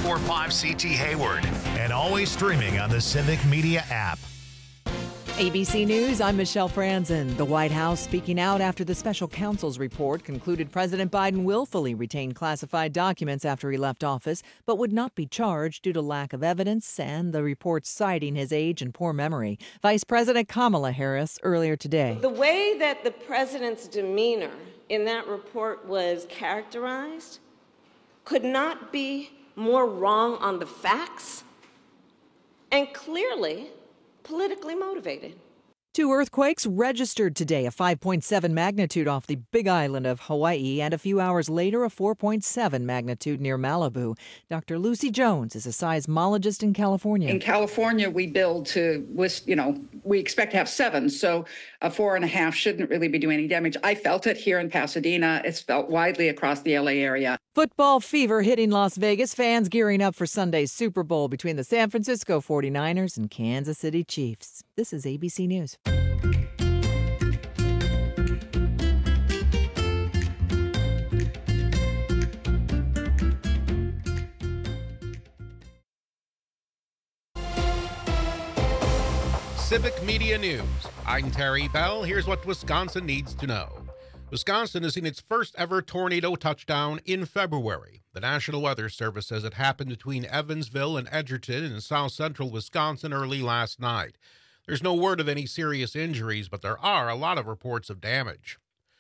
94.5 CT Hayward, and always streaming on the Civic Media app. ABC News, I'm Michelle Franzen. The White House speaking out after the special counsel's report concluded President Biden willfully retained classified documents after he left office, but would not be charged due to lack of evidence and the report citing his age and poor memory. Vice President Kamala Harris earlier today. The way that the president's demeanor in that report was characterized could not be more wrong on the facts and clearly politically motivated. 2 earthquakes registered today, a 5.7 magnitude off the Big Island of Hawaii, and a few hours later, a 4.7 magnitude near Malibu. Dr. Lucy Jones is a seismologist in California. In California, we build to, we expect to have 7, so a 4.5 shouldn't really be doing any damage. I felt it here in Pasadena. It's felt widely across the LA area. Football fever hitting Las Vegas. Fans gearing up for Sunday's Super Bowl between the San Francisco 49ers and Kansas City Chiefs. This is ABC News. Civic Media News. I'm Terry Bell. Here's what Wisconsin needs to know. Wisconsin has seen its first ever tornado touchdown in February. The National Weather Service says it happened between Evansville and Edgerton in south central Wisconsin early last night. There's no word of any serious injuries, but there are a lot of reports of damage.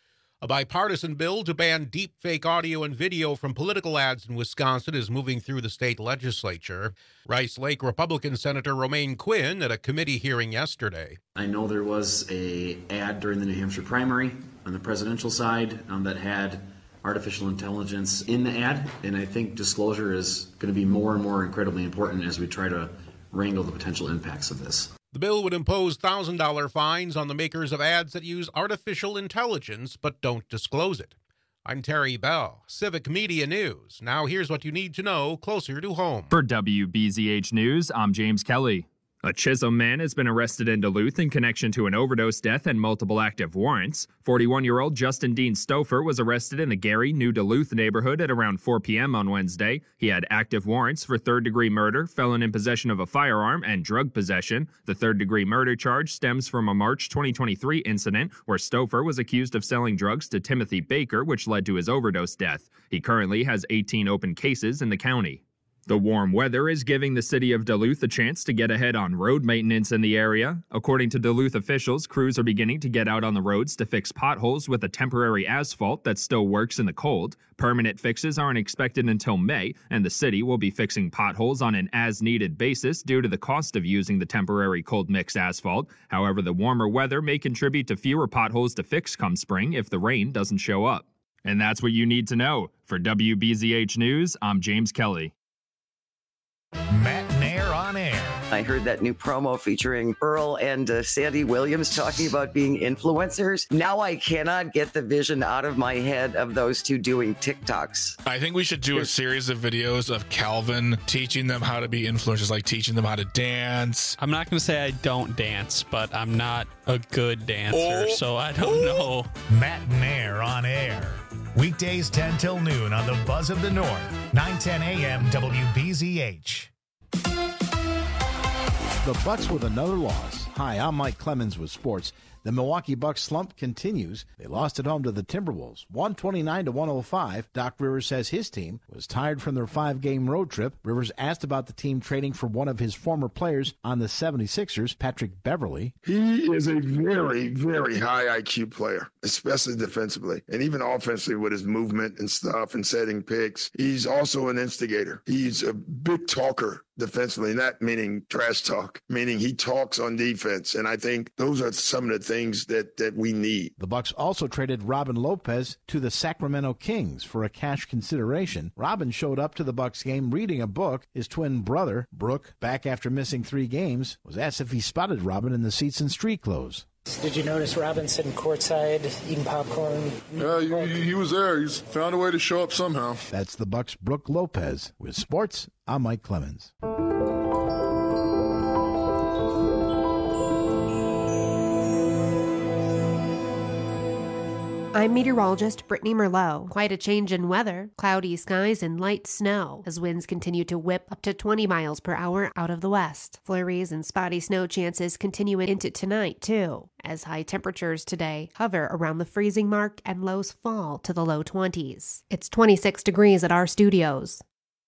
A bipartisan bill to ban deepfake audio and video from political ads in Wisconsin is moving through the state legislature. Rice Lake Republican Senator Romaine Quinn at a committee hearing yesterday. I know there was an ad during the New Hampshire primary on the presidential side that had artificial intelligence in the ad, and I think disclosure is going to be more and more incredibly important as we try to wrangle the potential impacts of this. The bill would impose $1,000 fines on the makers of ads that use artificial intelligence but don't disclose it. I'm Terry Bell, Civic Media News. Now here's what you need to know closer to home. For WBZH News, I'm James Kelly. A Chisholm man has been arrested in Duluth in connection to an overdose death and multiple active warrants. 41-year-old Justin Dean Stouffer was arrested in the Gary, New Duluth neighborhood at around 4 p.m. on Wednesday. He had active warrants for third-degree murder, felon in possession of a firearm, and drug possession. The third-degree murder charge stems from a March 2023 incident where Stouffer was accused of selling drugs to Timothy Baker, which led to his overdose death. He currently has 18 open cases in the county. The warm weather is giving the city of Duluth a chance to get ahead on road maintenance in the area. According to Duluth officials, crews are beginning to get out on the roads to fix potholes with a temporary asphalt that still works in the cold. Permanent fixes aren't expected until May, and the city will be fixing potholes on an as-needed basis due to the cost of using the temporary cold mix asphalt. However, the warmer weather may contribute to fewer potholes to fix come spring if the rain doesn't show up. And that's what you need to know. For WBZH News, I'm James Kelly. Matt Nair on air. I heard that new promo featuring Earl and Sandy Williams talking about being influencers. Now I cannot get the vision out of my head of those two doing TikToks. I think we should do a series of videos of Calvin teaching them how to be influencers, like teaching them how to dance. I'm not going to say I don't dance, but I'm not a good dancer, so I don't know. Matt Nair on air. Weekdays 10 till noon on the Buzz of the North, 9:10 a.m. WBZH. The Bucks with another loss. Hi, I'm Mike Clemens with sports. The Milwaukee Bucks slump continues. They lost at home to the Timberwolves, 129-105. Doc Rivers says his team was tired from their 5-game road trip. Rivers asked about the team trading for one of his former players on the 76ers, Patrick Beverley. He is a very, very high IQ player, especially defensively, and even offensively with his movement and stuff and setting picks. He's also an instigator. He's a big talker defensively, not meaning trash talk, meaning he talks on defense. And I think those are some of the things that we need. The Bucks also traded Robin Lopez to the Sacramento Kings for a cash consideration. Robin showed up to the Bucks game reading a book. His twin brother, Brooke, back after missing 3 games, was asked if he spotted Robin in the seats in street clothes. Did you notice Robin sitting courtside eating popcorn? Yeah, he was there. He's found a way to show up somehow. That's the Bucks' Brooke Lopez. With sports, I'm Mike Clemens. I'm meteorologist Brittany Merlot. Quite a change in weather. Cloudy skies and light snow as winds continue to whip up to 20 miles per hour out of the west. Flurries and spotty snow chances continue into tonight, too, as high temperatures today hover around the freezing mark and lows fall to the low 20s. It's 26 degrees at our studios.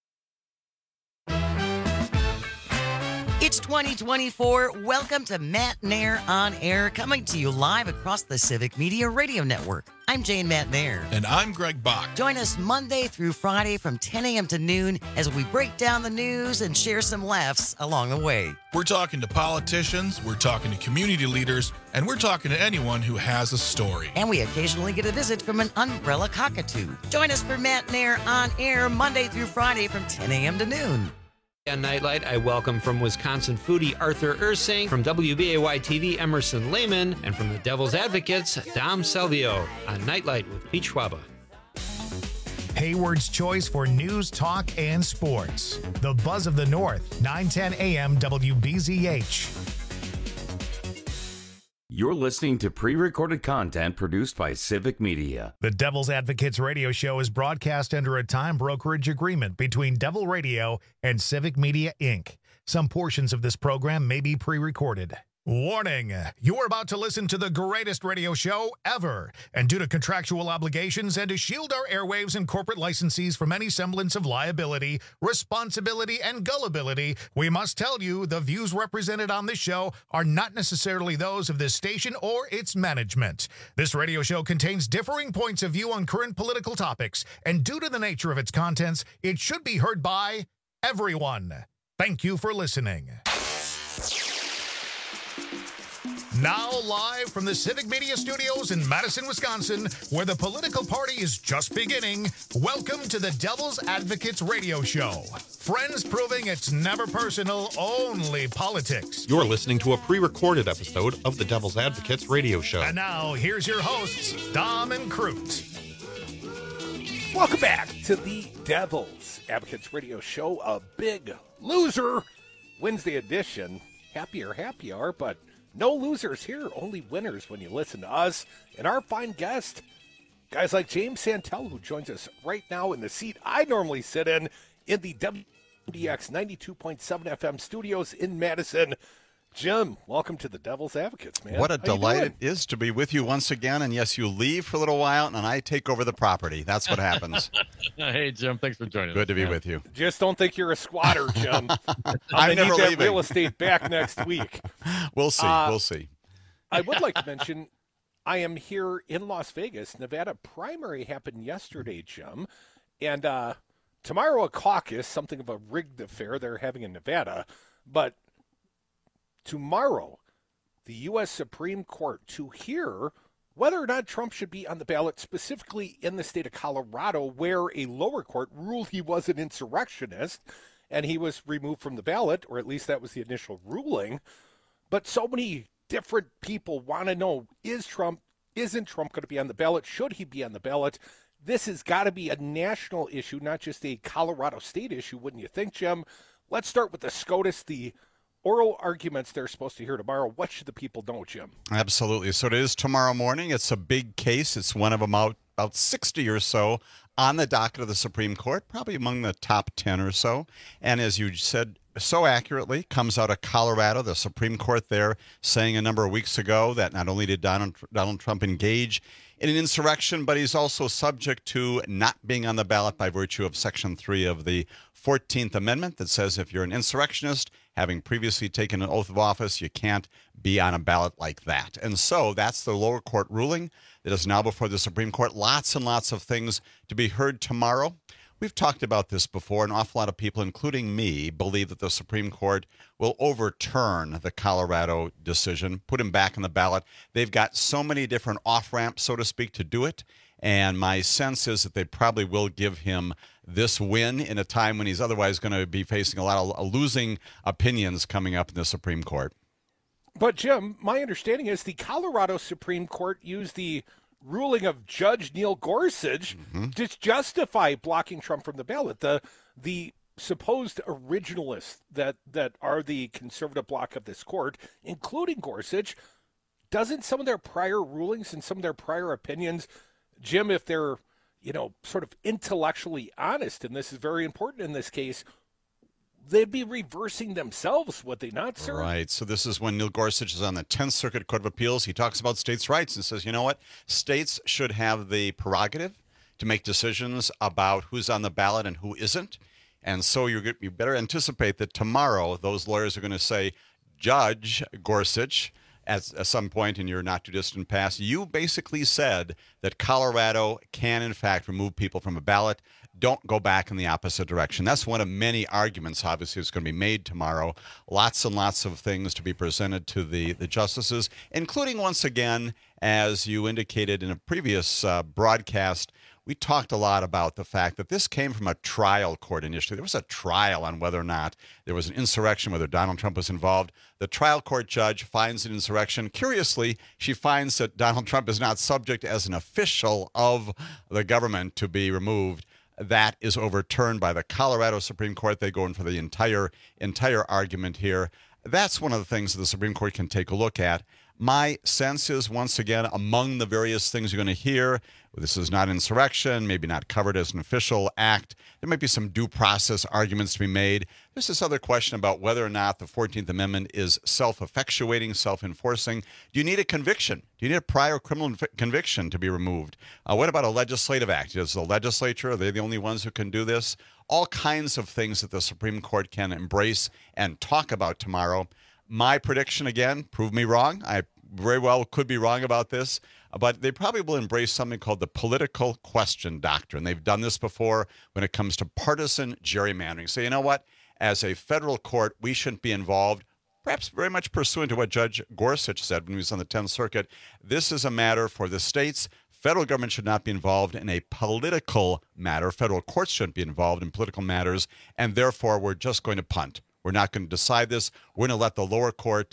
It's 2024. Welcome to Matt Nair On Air, coming to you live across the Civic Media Radio Network. I'm Jane Matt Nair. And I'm Greg Bach. Join us Monday through Friday from 10 a.m. to noon as we break down the news and share some laughs along the way. We're talking to politicians, we're talking to community leaders, and we're talking to anyone who has a story. And we occasionally get a visit from an umbrella cockatoo. Join us for Matt Nair On Air Monday through Friday from 10 a.m. to noon. On Nightlight, I welcome from Wisconsin foodie Arthur Ursing, from WBAY-TV Emerson Lehman, and from the Devil's Advocates, Dom Selvio on Nightlight with Pete Schwaba. Hayward's choice for news, talk, and sports. The Buzz of the North, 910 a.m. WBZH. You're listening to pre-recorded content produced by Civic Media. The Devil's Advocates radio show is broadcast under a time brokerage agreement between Devil Radio and Civic Media, Inc. Some portions of this program may be pre-recorded. Warning, you are about to listen to the greatest radio show ever. And due to contractual obligations and to shield our airwaves and corporate licensees from any semblance of liability, responsibility, and gullibility, we must tell you the views represented on this show are not necessarily those of this station or its management. This radio show contains differing points of view on current political topics, and due to the nature of its contents, it should be heard by everyone. Thank you for listening. Now live from the Civic Media Studios in Madison, Wisconsin, where the political party is just beginning, welcome to the Devil's Advocates radio show. Friends proving it's never personal, only politics. You're listening to a pre-recorded episode of the Devil's Advocates radio show. And now, here's your hosts, Dom and Crute. Welcome back to the Devil's Advocates radio show, a big loser Wednesday edition. Happy hour, but no losers here, only winners when you listen to us and our fine guest, guys like James Santel, who joins us right now in the seat I normally sit in the WDX 92.7 FM studios in Madison. Jim, welcome to the Devil's Advocates, man. What a delight it is to be with you once again. And yes, you leave for a little while, and I take over the property. That's what happens. Hey, Jim, thanks for joining us. Good to be with you. Just don't think you're a squatter, Jim. I'm never need that leaving. real estate back next week. We'll see. We'll see. I would like to mention I am here in Las Vegas. Nevada primary happened yesterday, Jim. And tomorrow a caucus, something of a rigged affair they're having in Nevada. But tomorrow, the U.S. Supreme Court to hear whether or not Trump should be on the ballot, specifically in the state of Colorado, where a lower court ruled he was an insurrectionist and he was removed from the ballot, or at least that was the initial ruling. But so many different people want to know, isn't Trump going to be on the ballot? Should he be on the ballot? This has got to be a national issue, not just a Colorado state issue, wouldn't you think, Jim? Let's start with the SCOTUS, the oral arguments they're supposed to hear tomorrow. What should the people know, Jim? Absolutely. So it is tomorrow morning. It's a big case. It's one of about 60 or so on the docket of the Supreme Court, probably among the top 10 or so. And as you said so accurately, comes out of Colorado, the Supreme Court there saying a number of weeks ago that not only did Donald Trump engage in an insurrection, but he's also subject to not being on the ballot by virtue of Section 3 of the 14th Amendment that says if you're an insurrectionist, having previously taken an oath of office, you can't be on a ballot like that. And so that's the lower court ruling that is now before the Supreme Court. Lots and lots of things to be heard tomorrow. We've talked about this before. An awful lot of people, including me, believe that the Supreme Court will overturn the Colorado decision, put him back on the ballot. They've got so many different off-ramps, so to speak, to do it. And my sense is that they probably will give him this win in a time when he's otherwise going to be facing a lot of losing opinions coming up in the Supreme Court. But, Jim, my understanding is the Colorado Supreme Court used the ruling of Judge Neil Gorsuch to justify blocking Trump from the ballot. The supposed originalists that are the conservative bloc of this court, including Gorsuch, doesn't some of their prior rulings and some of their prior opinions Jim, if they're, sort of intellectually honest, and this is very important in this case, they'd be reversing themselves, would they not, sir? Right. So this is when Neil Gorsuch is on the 10th Circuit Court of Appeals. He talks about states' rights and says, you know what? States should have the prerogative to make decisions about who's on the ballot and who isn't. And so you better anticipate that tomorrow those lawyers are going to say, Judge Gorsuch, at some point in your not-too-distant past, you basically said that Colorado can, in fact, remove people from a ballot. Don't go back in the opposite direction. That's one of many arguments, obviously, that's going to be made tomorrow. Lots and lots of things to be presented to the justices, including, once again, as you indicated in a previous broadcast, we talked a lot about the fact that this came from a trial court initially. There was a trial on whether or not there was an insurrection, whether Donald Trump was involved. The trial court judge finds an insurrection. Curiously, she finds that Donald Trump is not subject as an official of the government to be removed. That is overturned by the Colorado Supreme Court. They go in for the entire argument here. That's one of the things that the Supreme Court can take a look at. My sense is, once again, among the various things you're going to hear, this is not insurrection, maybe not covered as an official act. There might be some due process arguments to be made. There's this other question about whether or not the 14th Amendment is self-effectuating, self-enforcing. Do you need a conviction? Do you need a prior criminal conviction to be removed? What about a legislative act? Is the legislature, are they the only ones who can do this? All kinds of things that the Supreme Court can embrace and talk about tomorrow. My prediction, again, prove me wrong. I very well could be wrong about this, but they probably will embrace something called the political question doctrine. They've done this before when it comes to partisan gerrymandering. So you know what? As a federal court, we shouldn't be involved, perhaps very much pursuant to what Judge Gorsuch said when he was on the 10th Circuit. This is a matter for the states. Federal government should not be involved in a political matter. Federal courts shouldn't be involved in political matters, and therefore we're just going to punt. We're not going to decide this. We're going to let the lower court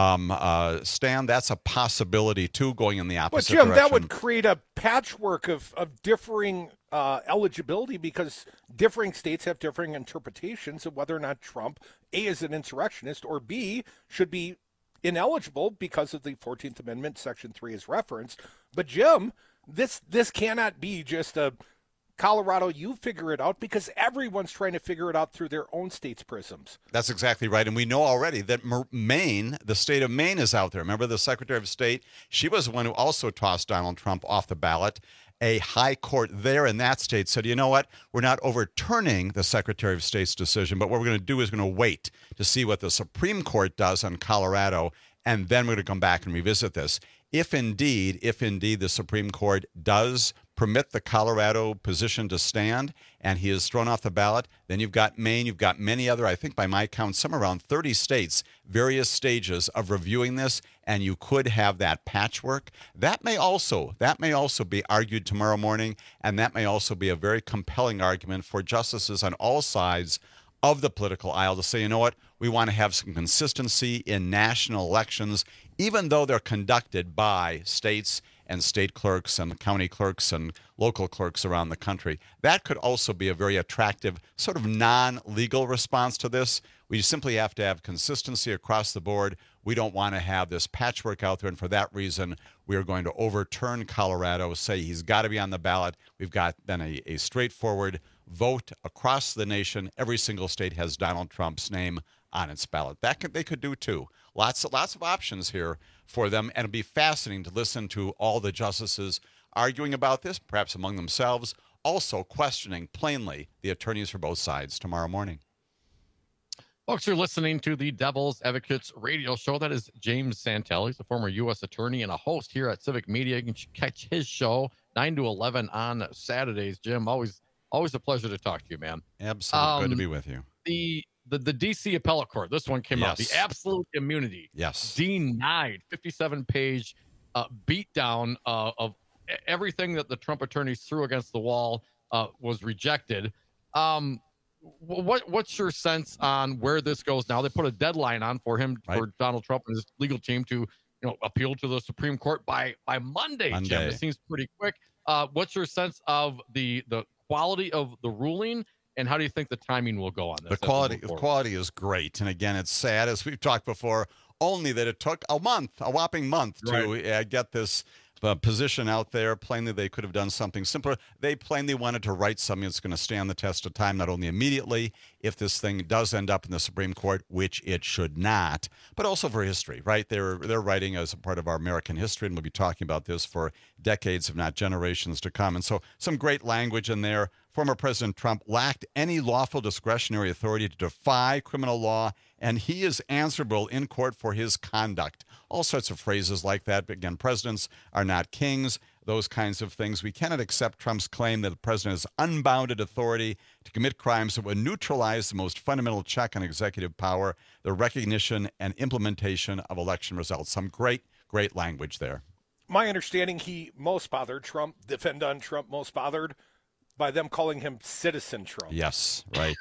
stand. That's a possibility, too, going in the opposite direction. But, Jim, that would create a patchwork of differing eligibility because differing states have differing interpretations of whether or not Trump, A, is an insurrectionist, or B, should be ineligible because of the 14th Amendment, Section 3 is referenced. But, Jim, this cannot be just a Colorado, you figure it out, because everyone's trying to figure it out through their own state's prisms. That's exactly right. And we know already that Maine, the state of Maine, is out there. Remember the Secretary of State? She was the one who also tossed Donald Trump off the ballot. A high court there in that state said, you know what? We're not overturning the Secretary of State's decision, but what we're going to do is we're going to wait to see what the Supreme Court does on Colorado, and then we're going to come back and revisit this. If indeed the Supreme Court does permit the Colorado position to stand and he is thrown off the ballot, then you've got Maine, you've got many other, I think by my count, somewhere around 30 states, various stages of reviewing this, and you could have that patchwork. That may also be argued tomorrow morning, and that may also be a very compelling argument for justices on all sides of the political aisle to say, you know what, we want to have some consistency in national elections, even though they're conducted by states and state clerks and county clerks and local clerks around the country. That could also be a very attractive sort of non-legal response to this. We simply have to have consistency across the board. We don't want to have this patchwork out there, and for that reason, we are going to overturn Colorado, say he's got to be on the ballot. We've got then a straightforward vote across the nation. Every single state has Donald Trump's name on its ballot. They could do too. Lots of options here for them, and it'll be fascinating to listen to all the justices arguing about this, perhaps among themselves, also questioning plainly the attorneys for both sides tomorrow morning. Folks, you're listening to the Devil's Advocates radio show. That is James Santel. He's a former U.S. attorney and a host here at Civic Media. You can catch his show 9 to 11 on Saturdays. Jim, always a pleasure to talk to you, man. Absolutely. Good to be with you. The D.C. Appellate Court, this one came out. The absolute immunity. Yes. Denied. 57-page beatdown of everything that the Trump attorneys threw against the wall was rejected. What's your sense on where this goes now? They put a deadline on for Donald Trump and his legal team to appeal to the Supreme Court by Monday. Jim. It seems pretty quick. What's your sense of the quality of the ruling? And how do you think the timing will go on this? The quality is great. And again, it's sad, as we've talked before, only that it took a whopping month to get this position out there. Plainly, they could have done something simpler. They plainly wanted to write something that's going to stand the test of time, not only immediately, if this thing does end up in the Supreme Court, which it should not, but also for history, right? They're writing as a part of our American history, and we'll be talking about this for decades, if not generations to come. And so some great language in there. Former President Trump lacked any lawful discretionary authority to defy criminal law, and he is answerable in court for his conduct. All sorts of phrases like that. But again, presidents are not kings, those kinds of things. We cannot accept Trump's claim that the president has unbounded authority to commit crimes that would neutralize the most fundamental check on executive power, the recognition and implementation of election results. Some great language there. My understanding, defendant Trump most bothered by them calling him Citizen Trump. Yes, right.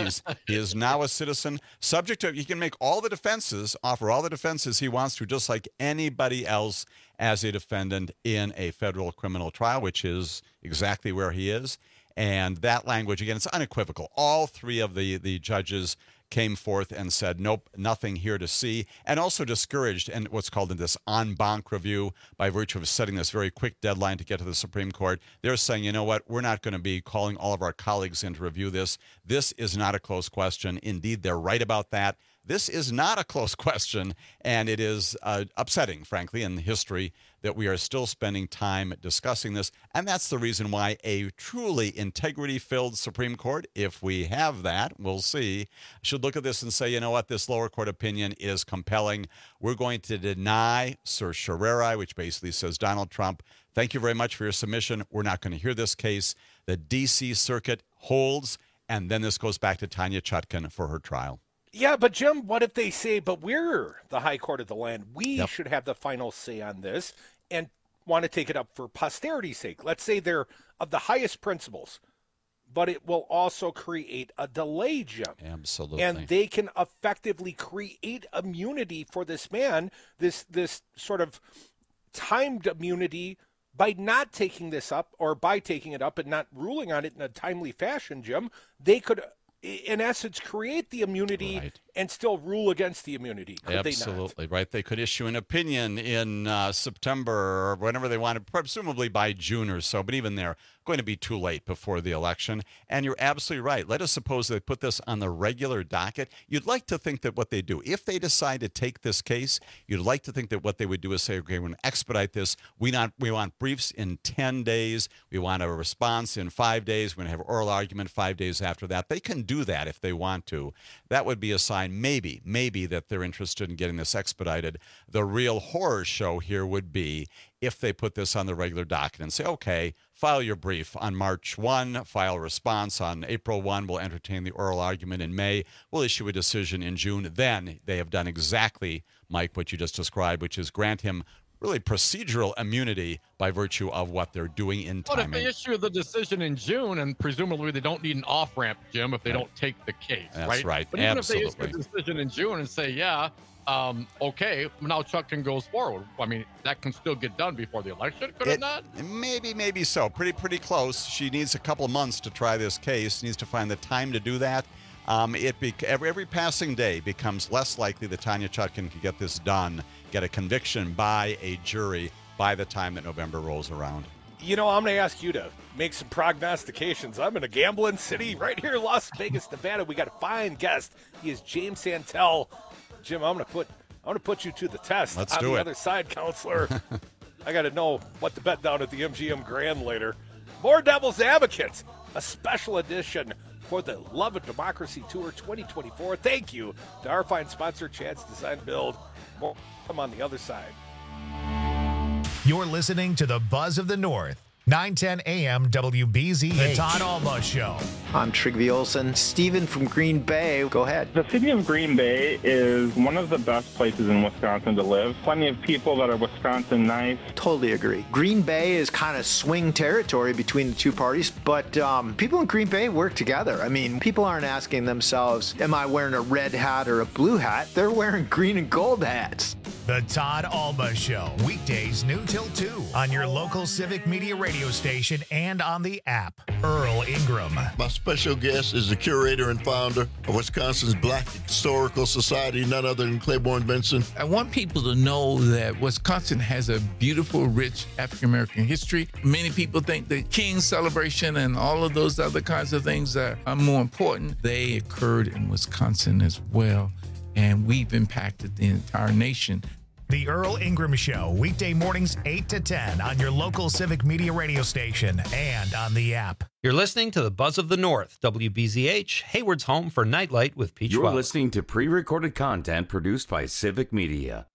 He is now a citizen, subject to, he can make all the defenses, offer all the defenses he wants to, just like anybody else as a defendant in a federal criminal trial, which is exactly where he is. And that language, again, it's unequivocal. All three of the judges came forth and said, nope, nothing here to see, and also discouraged in what's called in this en banc review by virtue of setting this very quick deadline to get to the Supreme Court. They're saying, you know what, we're not going to be calling all of our colleagues in to review this. This is not a close question. Indeed, they're right about that. This is not a close question, and it is upsetting, frankly, in history that we are still spending time discussing this. And that's the reason why a truly integrity-filled Supreme Court, if we have that, we'll see, should look at this and say, you know what, this lower court opinion is compelling. We're going to deny certiorari, which basically says, Donald Trump, thank you very much for your submission. We're not going to hear this case. The D.C. Circuit holds, and then this goes back to Tanya Chutkan for her trial. Yeah, but Jim, what if they say, but we're the high court of the land. We should have the final say on this and want to take it up for posterity's sake. Let's say they're of the highest principles, but it will also create a delay, Jim. Absolutely. And they can effectively create immunity for this man, this sort of timed immunity by not taking this up, or by taking it up and not ruling on it in a timely fashion, Jim. They could, in essence, create the immunity and still rule against the immunity. Could Absolutely, right. They could issue an opinion in September or whenever they wanted, presumably by June or so, but even they're going to be too late before the election. And you're absolutely right. Let us suppose they put this on the regular docket. You'd like to think that what they do, if they decide to take this case, you'd like to think that what they would do is say, okay, we're going to expedite this. We want briefs in 10 days. We want a response in 5 days. We're going to have oral argument 5 days after that. They can do that if they want to. That would be a sign, maybe that they're interested in getting this expedited. The real horror show here would be if they put this on the regular docket and say, okay, file your brief on March 1, file a response on April 1, we'll entertain the oral argument in May, we'll issue a decision in June. Then they have done exactly, Mike, what you just described, which is grant him really procedural immunity by virtue of what they're doing in timing. But if they issue the decision in June, and presumably they don't need an off-ramp, Jim, if they don't take the case, That's right. But even Absolutely. if they issue the decision in June and say, okay, now Chutkan goes forward. I mean, that can still get done before the election, could it not? Maybe so. Pretty close. She needs a couple of months to try this case, needs to find the time to do that. Every passing day becomes less likely that Tanya Chutkan can get this done, get a conviction by a jury by the time that November rolls around. You know, I'm going to ask you to make some prognostications. I'm in a gambling city right here in Las Vegas, Nevada. We got a fine guest. He is James Santel. Jim, I'm going to put you to the test. Let's on do the it. Other side, counselor. I got to know what to bet down at the MGM Grand later. More Devil's Advocates, a special edition for the Love and Democracy Tour 2024. Thank you to our fine sponsor, Chad's Design Build. More come on the other side. You're listening to the Buzz of the North. 9:10 a.m. WBZH. The Todd Alba Show. I'm Trigby Olson. Steven from Green Bay. Go ahead. The city of Green Bay is one of the best places in Wisconsin to live. Plenty of people that are Wisconsin nice. Totally agree. Green Bay is kind of swing territory between the two parties, but people in Green Bay work together. I mean, people aren't asking themselves, am I wearing a red hat or a blue hat? They're wearing green and gold hats. The Todd Alba Show, weekdays noon till 2 on your local Civic Media radio station and on the app. Earl Ingram. My special guest is the curator and founder of Wisconsin's Black Historical Society, none other than Claiborne Benson. I want people to know that Wisconsin has a beautiful, rich African-American history. Many people think the King's celebration and all of those other kinds of things are more important. They occurred in Wisconsin as well, and we've impacted the entire nation. The Earl Ingram Show, weekday mornings 8 to 10 on your local Civic Media radio station and on the app. You're listening to the Buzz of the North, WBZH, Hayward's home for Nightlight with Peach You're Webb. listening to pre-recorded content produced by Civic Media.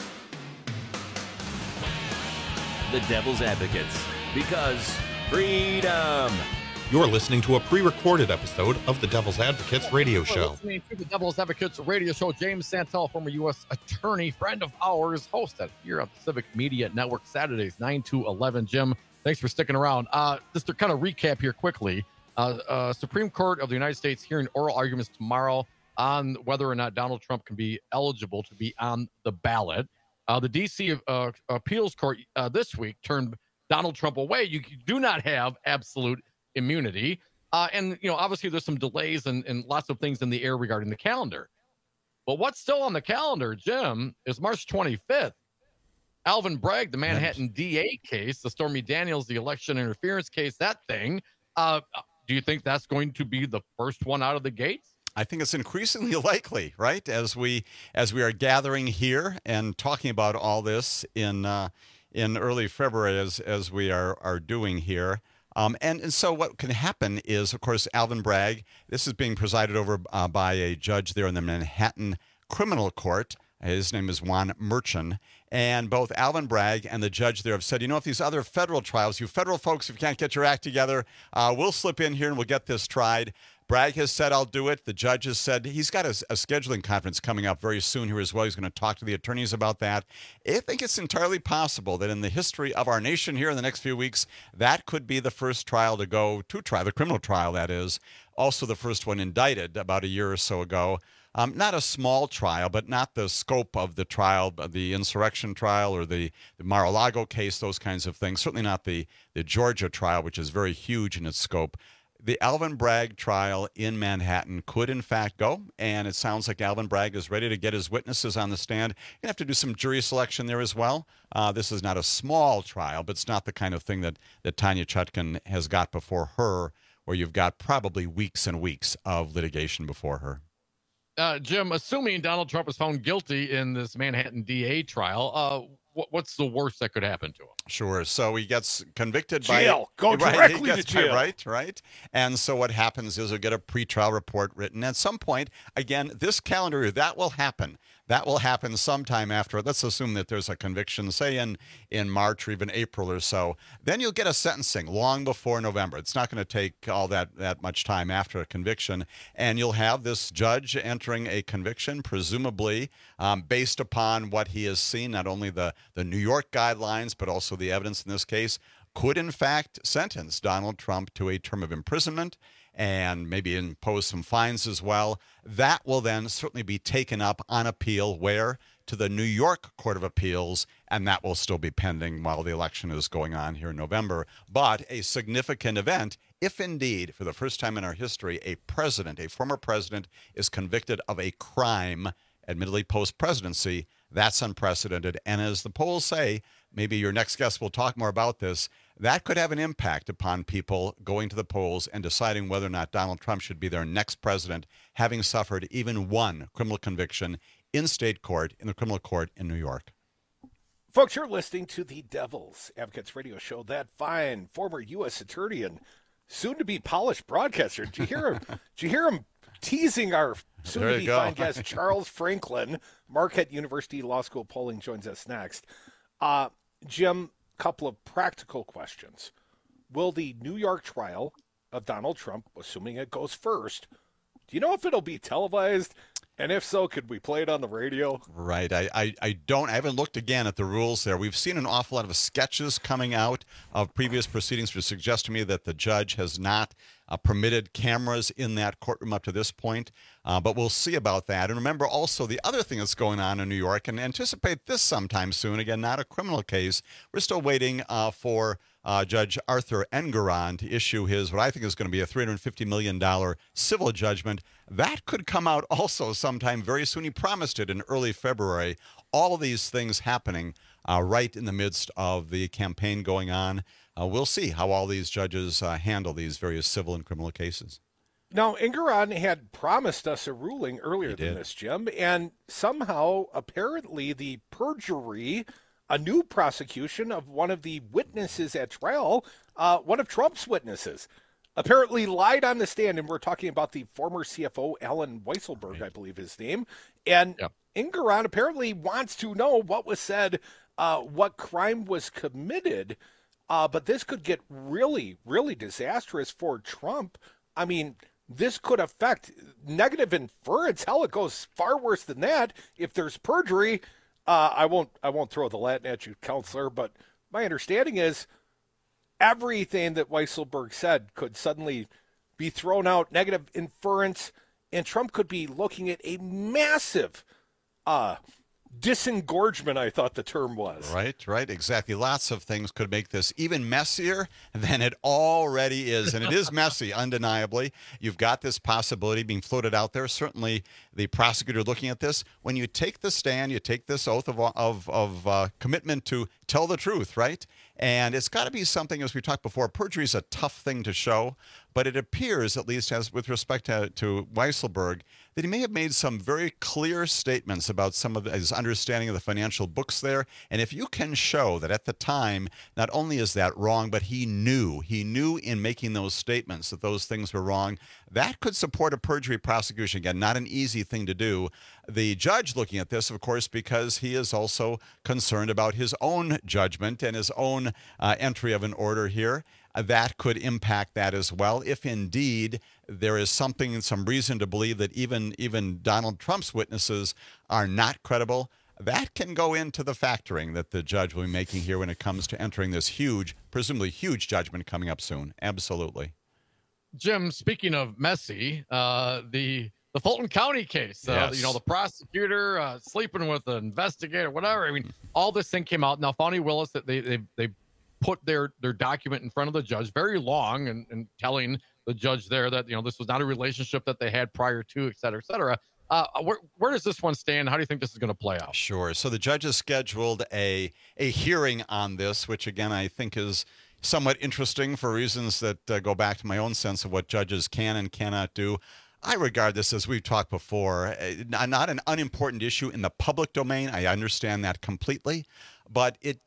The Devil's Advocates, because freedom. You're listening to a pre-recorded episode of the Devil's Advocates radio show. You're listening to the Devil's Advocates radio show. James Santel, former U.S. attorney, friend of ours, hosted here on the Civic Media Network, Saturdays, 9 to 11. Jim, thanks for sticking around. Just to kind of recap here quickly, Supreme Court of the United States hearing oral arguments tomorrow on whether or not Donald Trump can be eligible to be on the ballot. The D.C. Appeals Court this week turned Donald Trump away. You do not have absolute immunity. And, obviously there's some delays and lots of things in the air regarding the calendar. But what's still on the calendar, Jim, is March 25th. Alvin Bragg, the Manhattan DA case, the Stormy Daniels, the election interference case, that thing. Do you think that's going to be the first one out of the gates? I think it's increasingly likely, right? As we are gathering here and talking about all this in early February, as we are doing here. And so what can happen is, of course, Alvin Bragg, this is being presided over by a judge there in the Manhattan Criminal Court. His name is Juan Merchan. And both Alvin Bragg and the judge there have said, if these other federal trials, you federal folks, if you can't get your act together, we'll slip in here and we'll get this tried. Bragg has said, I'll do it. The judge has said he's got a scheduling conference coming up very soon here as well. He's going to talk to the attorneys about that. I think it's entirely possible that in the history of our nation here in the next few weeks, that could be the first trial to go to trial, the criminal trial, that is. Also the first one indicted about a year or so ago. Not a small trial, but not the scope of the trial, the insurrection trial or the Mar-a-Lago case, those kinds of things. Certainly not the Georgia trial, which is very huge in its scope. The Alvin Bragg trial in Manhattan could, in fact, go, and it sounds like Alvin Bragg is ready to get his witnesses on the stand. You're going to have to do some jury selection there as well. This is not a small trial, but it's not the kind of thing that Tanya Chutkan has got before her, where you've got probably weeks and weeks of litigation before her. Jim, assuming Donald Trump is found guilty in this Manhattan DA trial, what's the worst that could happen to him? Sure. So he gets convicted jail. Go directly to jail. Right. And so what happens is he'll get a pretrial report written. At some point, again, this calendar year, that will happen. That will happen sometime after. Let's assume that there's a conviction, say in March or even April or so. Then you'll get a sentencing long before November. It's not going to take all that much time after a conviction. And you'll have this judge entering a conviction, presumably based upon what he has seen, not only the New York guidelines, but also the evidence in this case, could in fact sentence Donald Trump to a term of imprisonment and maybe impose some fines as well. That will then certainly be taken up on appeal, where? To the New York Court of Appeals, and that will still be pending while the election is going on here in November. But a significant event, if indeed, for the first time in our history, a former president, is convicted of a crime, admittedly post-presidency, that's unprecedented. And as the polls say, maybe your next guest will talk more about this, that could have an impact upon people going to the polls and deciding whether or not Donald Trump should be their next president, having suffered even one criminal conviction in state court, in the criminal court in New York. Folks, you're listening to the Devil's Advocates radio show. That fine former U.S. attorney and soon-to-be polished broadcaster. Did you hear him teasing our soon-to-be fine guest, Charles Franklin? Marquette University Law School polling joins us next. Jim, couple of practical questions. Will the New York trial of Donald Trump, assuming it goes first, do you know if it'll be televised? And if so, could we play it on the radio? Right. I haven't looked again at the rules there. We've seen an awful lot of sketches coming out of previous proceedings, which suggest to me that the judge has not permitted cameras in that courtroom up to this point. But we'll see about that. And remember also the other thing that's going on in New York, and anticipate this sometime soon. Again, not a criminal case. We're still waiting for Judge Arthur Engoron to issue his, what I think is going to be a $350 million civil judgment. That could come out also sometime very soon. He promised it in early February. All of these things happening right in the midst of the campaign going on. We'll see how all these judges handle these various civil and criminal cases. Now, Engoron had promised us a ruling earlier than this, Jim, and somehow, apparently, the perjury, a new prosecution of one of the witnesses at trial, one of Trump's witnesses, apparently lied on the stand, and we're talking about the former CFO, Alan Weisselberg, I believe his name, and Engoron apparently wants to know what was said, what crime was committed, but this could get really, really disastrous for Trump. I mean, this could affect negative inference. Hell, it goes far worse than that. If there's perjury, I won't throw the Latin at you, counselor, but my understanding is everything that Weisselberg said could suddenly be thrown out, negative inference, and Trump could be looking at a massive disengorgement, I thought the term was. Right, exactly. Lots of things could make this even messier than it already is, and it is messy, undeniably. You've got this possibility being floated out there. Certainly, the prosecutor looking at this. When you take the stand, you take this oath of commitment to tell the truth, right? And it's got to be something, as we talked before, perjury is a tough thing to show, but it appears, at least as with respect to Weisselberg, that he may have made some very clear statements about some of his understanding of the financial books there. And if you can show that at the time, not only is that wrong, but he knew in making those statements that those things were wrong, that could support a perjury prosecution. Again, not an easy thing to do. The judge looking at this, of course, because he is also concerned about his own judgment and his own entry of an order here. That could impact that as well. If indeed there is some reason to believe that even Donald Trump's witnesses are not credible, that can go into the factoring that the judge will be making here when it comes to entering this presumably huge judgment coming up soon. Absolutely. Jim, speaking of messy, the Fulton County case, the prosecutor sleeping with the investigator, whatever. I mean, all this thing came out. Now, Fani Willis, that they put their document in front of the judge, very long, and telling the judge there that, this was not a relationship that they had prior to, et cetera, et cetera. Where does this one stand? How do you think this is going to play out? Sure. So the judge has scheduled a hearing on this, which, again, I think is somewhat interesting for reasons that go back to my own sense of what judges can and cannot do. I regard this, as we've talked before, not an unimportant issue in the public domain. I understand that completely, but it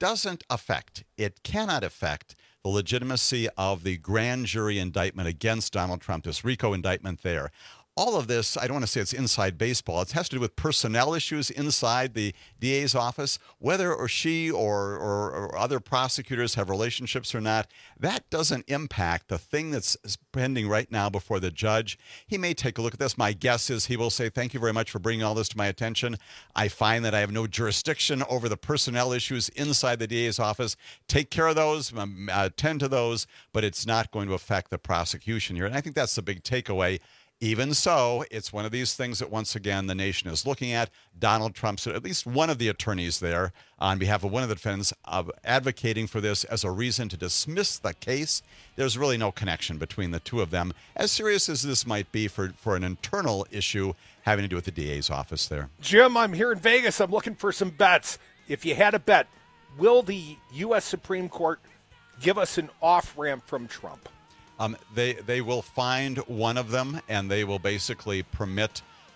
cannot affect the legitimacy of the grand jury indictment against Donald Trump, this RICO indictment there. All of this, I don't want to say it's inside baseball. It has to do with personnel issues inside the DA's office, whether or she or other prosecutors have relationships or not. That doesn't impact the thing that's pending right now before the judge. He may take a look at this. My guess is he will say, thank you very much for bringing all this to my attention. I find that I have no jurisdiction over the personnel issues inside the DA's office. Take care of those, attend to those, but it's not going to affect the prosecution here. And I think that's the big takeaway. Even so, it's one of these things that, once again, the nation is looking at. Donald Trump's, at least one of the attorneys there, on behalf of one of the defendants, advocating for this as a reason to dismiss the case. There's really no connection between the two of them, as serious as this might be for an internal issue having to do with the DA's office there. Jim, I'm here in Vegas. I'm looking for some bets. If you had a bet, will the U.S. Supreme Court give us an off-ramp from Trump? They will find one of them, and they will basically permit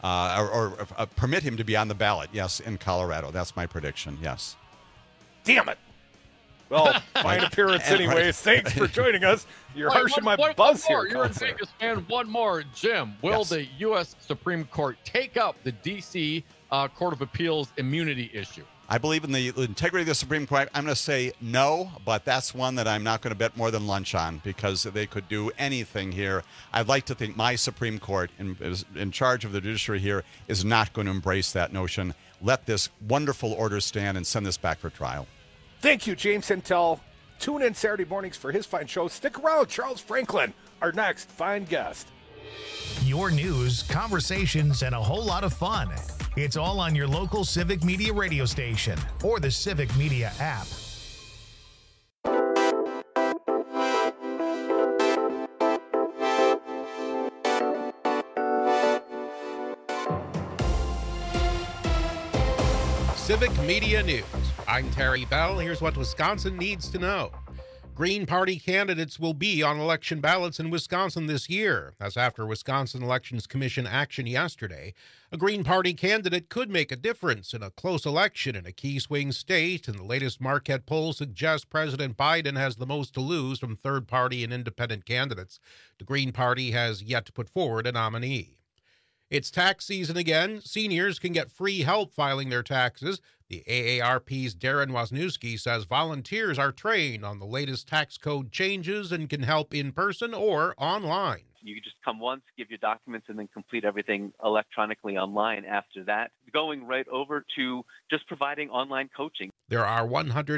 him to be on the ballot, yes, in Colorado. That's my prediction, yes. Damn it. Well, fine appearance anyways. Thanks for joining us. You're harshing my buzz here, You're in Vegas, man. One more. Jim, will the U.S. Supreme Court take up the D.C. Court of Appeals immunity issue? I believe in the integrity of the Supreme Court. I'm going to say no, but that's one that I'm not going to bet more than lunch on, because they could do anything here. I'd like to think my Supreme Court, in charge of the judiciary here, is not going to embrace that notion. Let this wonderful order stand and send this back for trial. Thank you, James Hintel. Tune in Saturday mornings for his fine show. Stick around. Charles Franklin our next fine guest. Your news, conversations, and a whole lot of fun. It's all on your local Civic Media radio station or the Civic Media app. Civic Media News. I'm Terry Bell. Here's what Wisconsin needs to know. Green Party candidates will be on election ballots in Wisconsin this year. That's after Wisconsin Elections Commission action yesterday. A Green Party candidate could make a difference in a close election in a key swing state, and the latest Marquette poll suggests President Biden has the most to lose from third-party and independent candidates. The Green Party has yet to put forward a nominee. It's tax season again. Seniors can get free help filing their taxes. The AARP's Darren Wisniewski says volunteers are trained on the latest tax code changes and can help in person or online. You can just come once, give your documents, and then complete everything electronically online after that, going right over to just providing online coaching. There are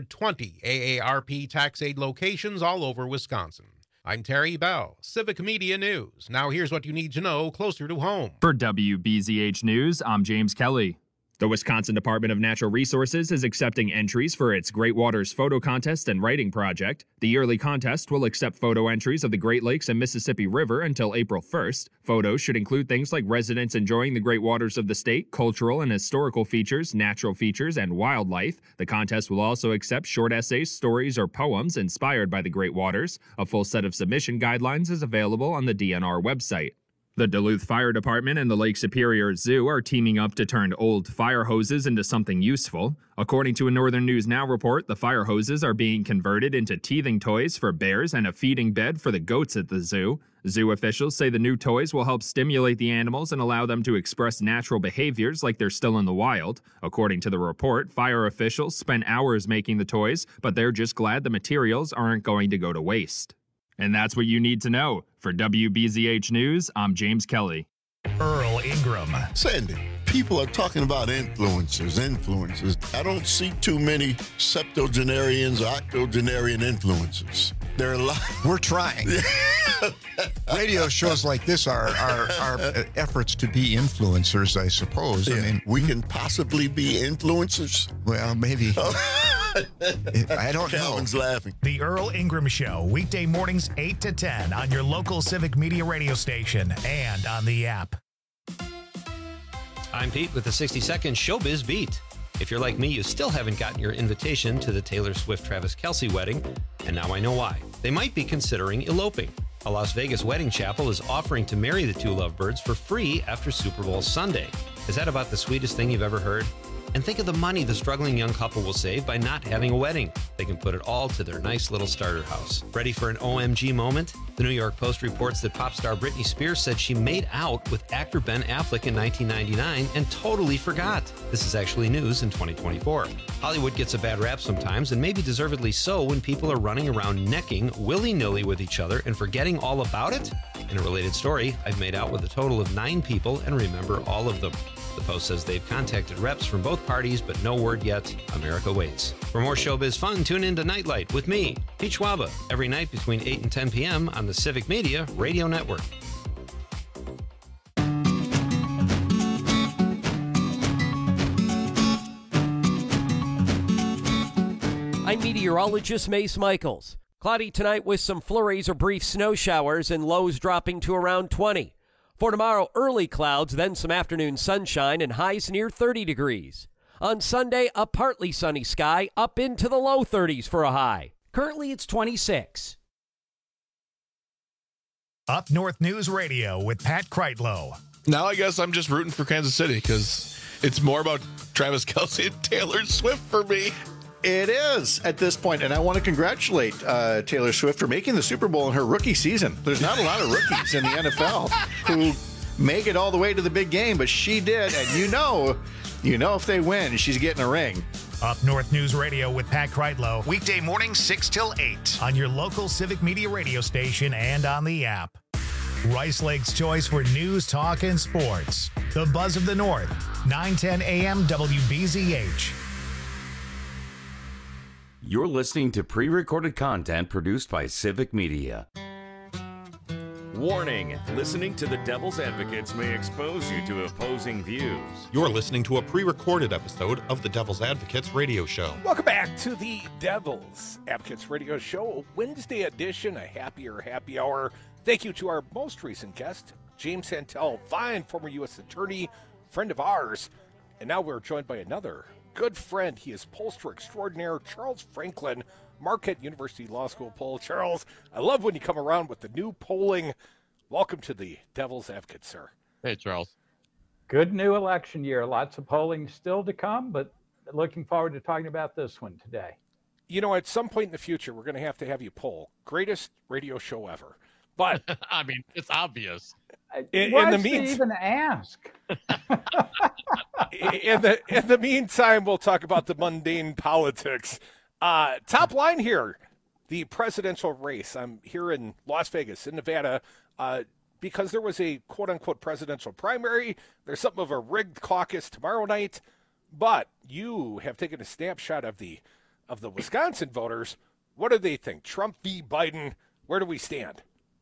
120 AARP tax aid locations all over Wisconsin. I'm Terry Bell, Civic Media News. Now here's what you need to know closer to home. For WBZH News, I'm James Kelly. The Wisconsin Department of Natural Resources is accepting entries for its Great Waters Photo Contest and Writing Project. The yearly contest will accept photo entries of the Great Lakes and Mississippi River until April 1st. Photos should include things like residents enjoying the great waters of the state, cultural and historical features, natural features, and wildlife. The contest will also accept short essays, stories, or poems inspired by the Great Waters. A full set of submission guidelines is available on the DNR website. The Duluth Fire Department and the Lake Superior Zoo are teaming up to turn old fire hoses into something useful. According to a Northern News Now report, the fire hoses are being converted into teething toys for bears and a feeding bed for the goats at the zoo. Zoo officials say the new toys will help stimulate the animals and allow them to express natural behaviors like they're still in the wild. According to the report, fire officials spent hours making the toys, but they're just glad the materials aren't going to go to waste. And that's what you need to know. For WBZH News, I'm James Kelly. Earl Ingram. Sandy, people are talking about influencers. I don't see too many septuagenarians or octogenarian influencers. There are a lot. We're trying. Radio shows like this are efforts to be influencers, I suppose. Yeah. I mean, we can possibly be influencers. Well, maybe. I don't know. Calvin's laughing. The Earl Ingram Show, weekday mornings 8 to 10 on your local Civic Media radio station and on the app. I'm Pete with the 60-second Showbiz Beat. If you're like me, you still haven't gotten your invitation to the Taylor Swift-Travis Kelce wedding, and now I know why. They might be considering eloping. A Las Vegas wedding chapel is offering to marry the two lovebirds for free after Super Bowl Sunday. Is that about the sweetest thing you've ever heard? And think of the money the struggling young couple will save by not having a wedding. They can put it all to their nice little starter house. Ready for an OMG moment? The New York Post reports that pop star Britney Spears said she made out with actor Ben Affleck in 1999 and totally forgot. This is actually news in 2024. Hollywood gets a bad rap sometimes, and maybe deservedly so, when people are running around necking willy-nilly with each other and forgetting all about it. In a related story, I've made out with a total of 9 people and remember all of them. The Post says they've contacted reps from both parties, but no word yet. America waits. For more showbiz fun, tune in to Nightlight with me, Pete Schwaba, every night between 8 and 10 p.m. on the Civic Media Radio Network. I'm meteorologist Mace Michaels. Cloudy tonight with some flurries or brief snow showers and lows dropping to around 20. For tomorrow, early clouds, then some afternoon sunshine and highs near 30 degrees. On Sunday, a partly sunny sky up into the low 30s for a high. Currently, it's 26. Up North News Radio with Pat Kreitlow. Now I guess I'm just rooting for Kansas City because it's more about Travis Kelce and Taylor Swift for me. It is at this point, and I want to congratulate Taylor Swift for making the Super Bowl in her rookie season. There's not a lot of rookies in the NFL who make it all the way to the big game, but she did, and you know if they win, she's getting a ring. Up North News Radio with Pat Kreitlow, weekday mornings 6 till 8 on your local Civic Media radio station and on the app. Rice Lake's choice for news, talk, and sports. The Buzz of the North, 9:10 a.m. WBZH. You're listening to pre-recorded content produced by Civic Media. Warning, listening to the Devil's Advocates may expose you to opposing views. You're listening to a pre-recorded episode of the Devil's Advocates radio show. Welcome back to the Devil's Advocates radio show, Wednesday edition, a happier happy hour. Thank you to our most recent guest, James Santel, fine former U.S. attorney, friend of ours. And now we're joined by another good friend. He is pollster extraordinaire, Charles Franklin, Marquette University Law School poll. Charles, I love when you come around with the new polling. Welcome to the Devil's Advocate, sir. Hey, Charles. Good new election year. Lots of polling still to come, but looking forward to talking about this one today. You know, at some point in the future, we're going to have you poll. Greatest radio show ever. But I mean, it's obvious. In the meantime, even ask. in the meantime, we'll talk about the mundane politics. Top line here, the presidential race. I'm here in Las Vegas, in Nevada, because there was a quote-unquote presidential primary. There's something of a rigged caucus tomorrow night. But you have taken a snapshot of the Wisconsin voters. What do they think? Trump v. Biden, where do we stand?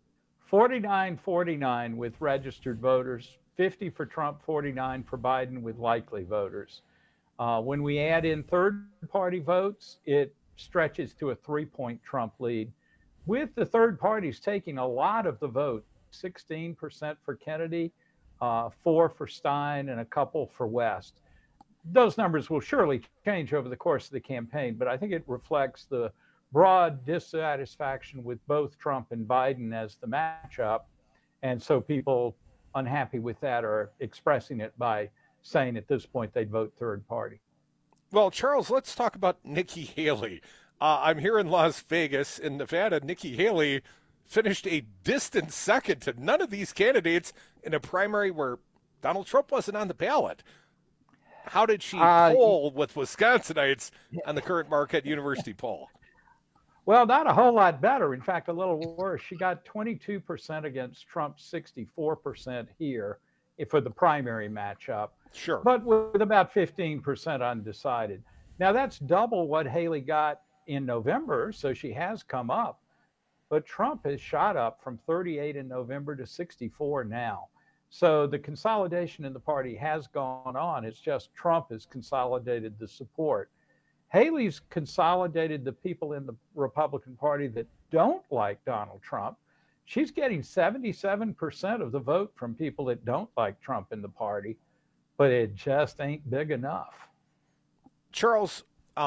49-49 with registered voters, 50 for Trump, 49 for Biden with likely voters. When we add in third-party votes, it stretches to a 3-point Trump lead, with the third parties taking a lot of the vote, 16% for Kennedy, 4 for Stein, and a couple for West. Those numbers will surely change over the course of the campaign, but I think it reflects the broad dissatisfaction with both Trump and Biden as the matchup. And so people unhappy with that are expressing it by saying at this point they'd vote third party. Well, Charles, let's talk about Nikki Haley. I'm here in Las Vegas. In Nevada, Nikki Haley finished a distant second to none of these candidates in a primary where Donald Trump wasn't on the ballot. How did she poll with Wisconsinites on the current Marquette University poll? Well, not a whole lot better. In fact, a little worse. She got 22% against Trump's 64% here for the primary matchup. Sure. But with about 15% undecided. Now, that's double what Haley got in November, so she has come up. But Trump has shot up from 38 in November to 64 now. So the consolidation in the party has gone on. It's just Trump has consolidated the support. Haley's consolidated the people in the Republican Party that don't like Donald Trump. She's getting 77% of the vote from people that don't like Trump in the party, but it just ain't big enough. Charles,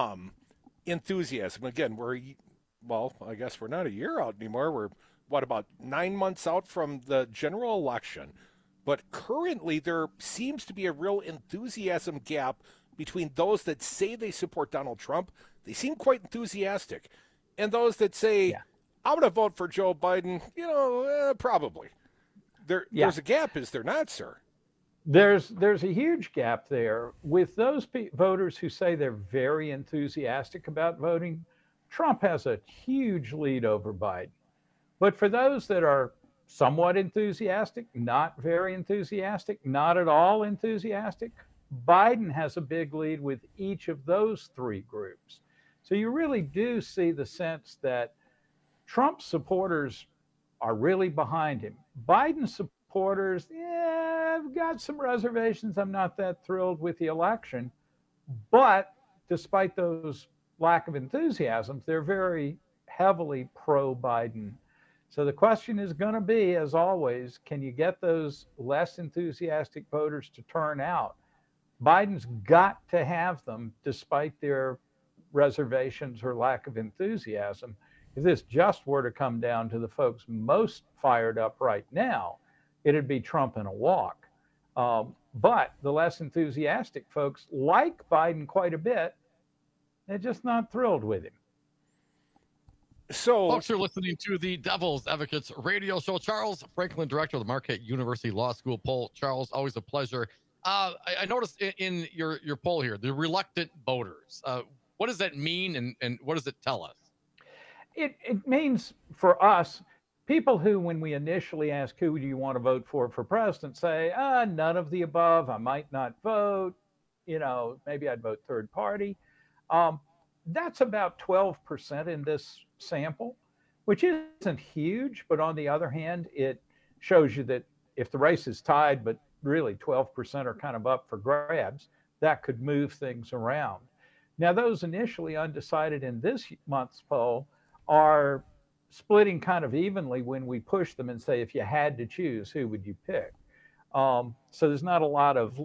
enthusiasm. Again, I guess we're not a year out anymore. We're, about 9 months out from the general election. But currently, there seems to be a real enthusiasm gap between those that say they support Donald Trump, they seem quite enthusiastic, and those that say, I'm going to vote for Joe Biden, probably. There's a gap, is there not, sir? There's a huge gap there. With those voters who say they're very enthusiastic about voting, Trump has a huge lead over Biden. But for those that are somewhat enthusiastic, not very enthusiastic, not at all enthusiastic, Biden has a big lead with each of those three groups. So you really do see the sense that Trump supporters are really behind him. Biden supporters, I've got some reservations. I'm not that thrilled with the election. But despite those lack of enthusiasms, they're very heavily pro-Biden. So the question is going to be, as always, can you get those less enthusiastic voters to turn out? Biden's got to have them despite their reservations or lack of enthusiasm. If this just were to come down to the folks most fired up right now, it'd be Trump in a walk. But the less enthusiastic folks like Biden quite a bit. They're just not thrilled with him. So, folks are listening to the Devil's Advocates radio show. Charles Franklin, director of the Marquette University Law School poll. Charles, always a pleasure. I noticed in your poll here, the reluctant voters. What does that mean, and what does it tell us? It means for us, people who, when we initially ask who do you want to vote for president, say, none of the above. I might not vote. Maybe I'd vote third party. That's about 12% in this sample, which isn't huge, but on the other hand, it shows you that if the race is tied, but really 12% are kind of up for grabs, that could move things around. Now, those initially undecided in this month's poll are splitting kind of evenly when we push them and say, if you had to choose, who would you pick? So there's not a lot of,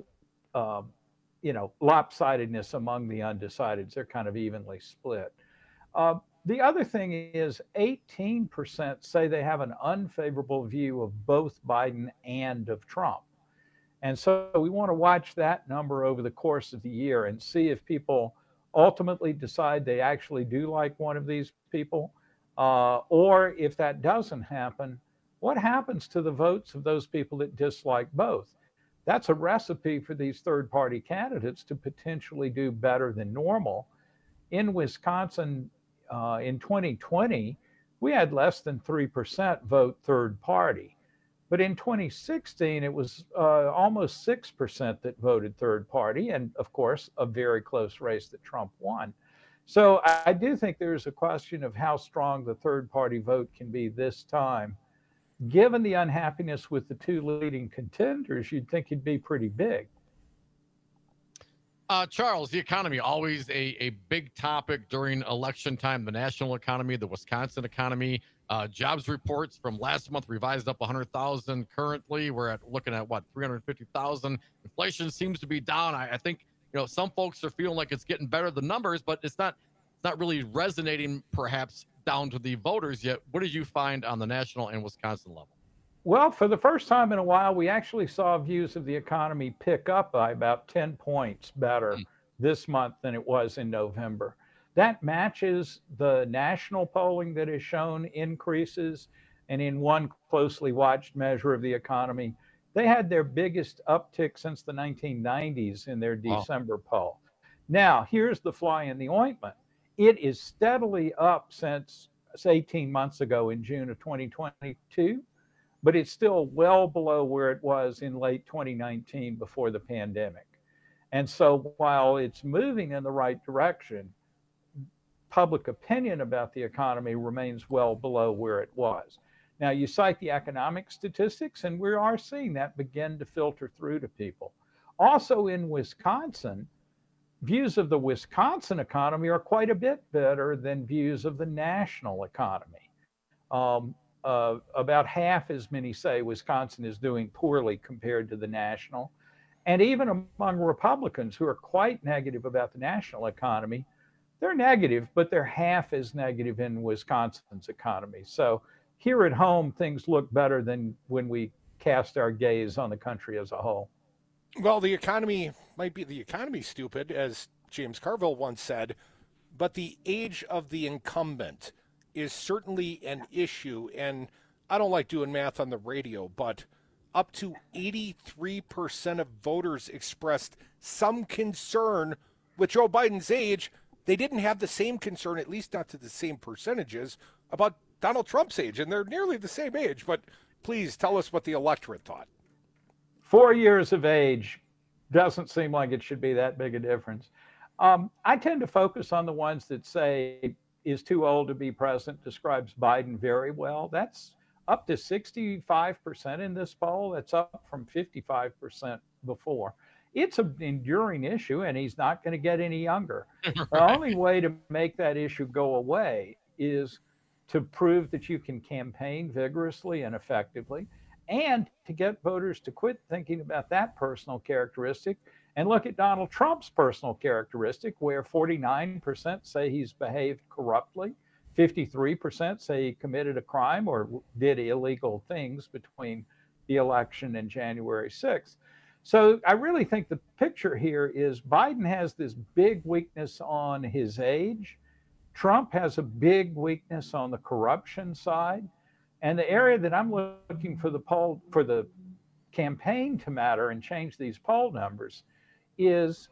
lopsidedness among the undecideds. They're kind of evenly split. The other thing is 18% say they have an unfavorable view of both Biden and of Trump. And so we want to watch that number over the course of the year and see if people ultimately decide they actually do like one of these people, or if that doesn't happen, what happens to the votes of those people that dislike both? That's a recipe for these third-party candidates to potentially do better than normal. In Wisconsin, in 2020, we had less than 3% vote third party. But in 2016, it was almost 6% that voted third party, and of course, a very close race that Trump won. So I do think there's a question of how strong the third party vote can be this time. Given the unhappiness with the two leading contenders, you'd think it'd be pretty big. Charles, the economy, always a big topic during election time. The national economy, the Wisconsin economy, jobs reports from last month revised up 100,000. Currently, we're looking at 350,000. Inflation seems to be down. I think some folks are feeling like it's getting better, the numbers, but it's not really resonating perhaps down to the voters yet. What did you find on the national and Wisconsin level? Well, for the first time in a while, we actually saw views of the economy pick up by about 10 points better this month than it was in November. That matches the national polling that has shown increases. And in one closely watched measure of the economy, they had their biggest uptick since the 1990s in their December poll. Now, here's the fly in the ointment. It is steadily up since 18 months ago in June of 2022. But it's still well below where it was in late 2019 before the pandemic. And so while it's moving in the right direction, public opinion about the economy remains well below where it was. Now, you cite the economic statistics, and we are seeing that begin to filter through to people. Also in Wisconsin, views of the Wisconsin economy are quite a bit better than views of the national economy. About half as many say Wisconsin is doing poorly compared to the national. And even among Republicans who are quite negative about the national economy, they're negative, but they're half as negative in Wisconsin's economy. So here at home, things look better than when we cast our gaze on the country as a whole. Well, the economy might be the economy stupid, as James Carville once said, but the age of the incumbent is certainly an issue. And I don't like doing math on the radio, but up to 83% of voters expressed some concern with Joe Biden's age. They didn't have the same concern, at least not to the same percentages, about Donald Trump's age. And they're nearly the same age. But please tell us what the electorate thought. 4 years of age doesn't seem like it should be that big a difference. I tend to focus on the ones that say is too old to be president, describes Biden very well. That's up to 65% in this poll. That's up from 55% before. It's an enduring issue, and he's not going to get any younger. Right. The only way to make that issue go away is to prove that you can campaign vigorously and effectively, and to get voters to quit thinking about that personal characteristic and look at Donald Trump's personal characteristic, where 49% say he's behaved corruptly, 53% say he committed a crime or did illegal things between the election and January 6th. So I really think the picture here is Biden has this big weakness on his age. Trump has a big weakness on the corruption side. And the area that I'm looking for the campaign to matter and change these poll numbers is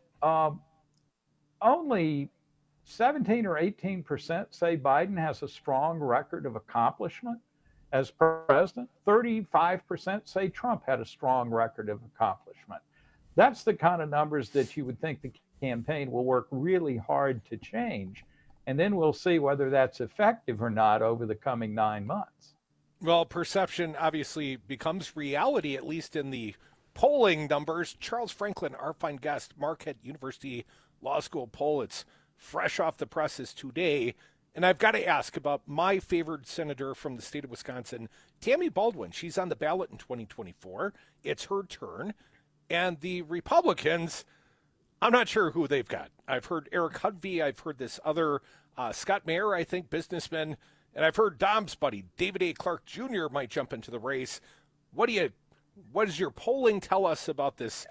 only 17 or 18% say Biden has a strong record of accomplishment as president. 35% say Trump had a strong record of accomplishment. That's the kind of numbers that you would think the campaign will work really hard to change. And then we'll see whether that's effective or not over the coming 9 months. Well, perception obviously becomes reality, at least in the polling numbers. Charles Franklin, our fine guest, Marquette University Law School poll. It's fresh off the presses today. And I've got to ask about my favored senator from the state of Wisconsin, Tammy Baldwin. She's on the ballot in 2024. It's her turn. And the Republicans, I'm not sure who they've got. I've heard Eric Hudvey. I've heard this other Scott Mayer, I think, businessman. And I've heard Dom's buddy, David A. Clark Jr. might jump into the race. What does your polling tell us about this